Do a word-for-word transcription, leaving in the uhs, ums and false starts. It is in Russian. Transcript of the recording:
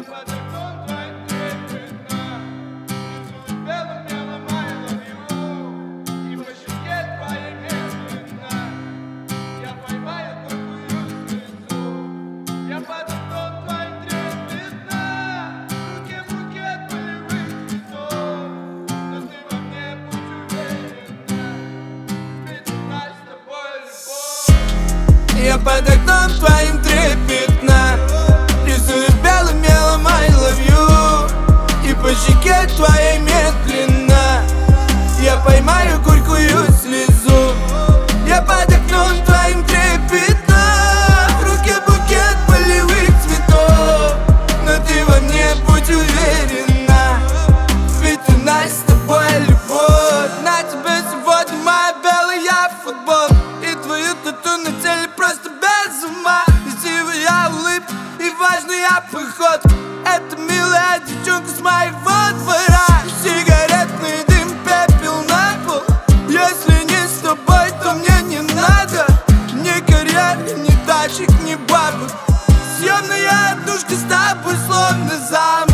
Я под окном твоим трепетно рисую белым мелом I love you. И по щеке твоей медленно я поймаю горькую слезу. Я под окном твоим трепетно, в руке букет полевых цветов. Но ты во мне будь уверена, ведь у нас с тобой любовь. На тебе сегодня моя белая футболка и твою тату на теле просто без ума. Красивая улыбка и важная походка, это милая девчонка с моего двора. Сигаретный дым, пепел на пол. Если не с тобой, то мне не надо ни карьеры, ни тачек, ни бабок. Съемная душка с тобой словно замок.